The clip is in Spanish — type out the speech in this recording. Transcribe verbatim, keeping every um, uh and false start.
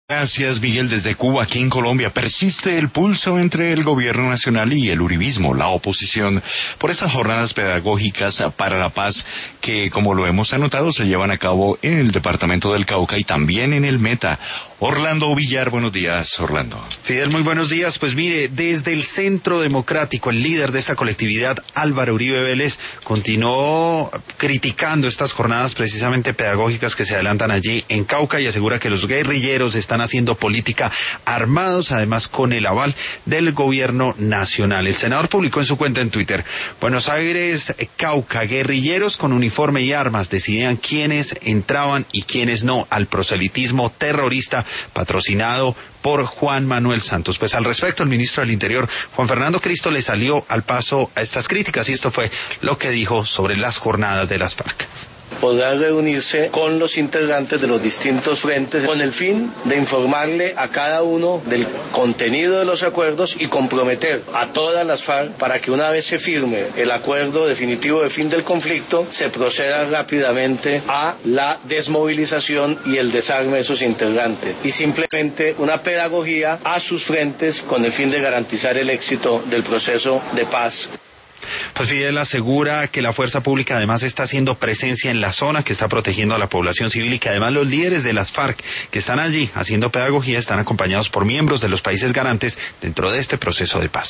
Gracias, Miguel. Desde Cuba, aquí en Colombia, persiste el pulso entre el gobierno nacional y el uribismo, la oposición, por estas jornadas pedagógicas para la paz que, como lo hemos anotado, se llevan a cabo en el departamento del Cauca y también en el Meta. Orlando Villar, buenos días, Orlando. Fidel, muy buenos días. Pues mire, desde el Centro Democrático, el líder de esta colectividad, Álvaro Uribe Vélez, continuó criticando estas jornadas precisamente pedagógicas que se adelantan allí en Cauca y asegura que los guerrilleros están haciendo política armados, además con el aval del gobierno nacional. El senador publicó en su cuenta en Twitter: Buenos Aires, Cauca, guerrilleros con uniforme y armas decidían quiénes entraban y quiénes no al proselitismo terrorista patrocinado por Juan Manuel Santos. Pues al respecto, el ministro del Interior, Juan Fernando Cristo, le salió al paso a estas críticas y esto fue lo que dijo sobre las jornadas de las FARC. Podrán reunirse con los integrantes de los distintos frentes con el fin de informarle a cada uno del contenido de los acuerdos y comprometer a todas las FARC para que una vez se firme el acuerdo definitivo de fin del conflicto, se proceda rápidamente a la desmovilización y el desarme de sus integrantes y simplemente una pedagogía a sus frentes con el fin de garantizar el éxito del proceso de paz. Pues Fidel asegura que la fuerza pública además está haciendo presencia en la zona, que está protegiendo a la población civil y que además los líderes de las FARC que están allí haciendo pedagogía están acompañados por miembros de los países garantes dentro de este proceso de paz.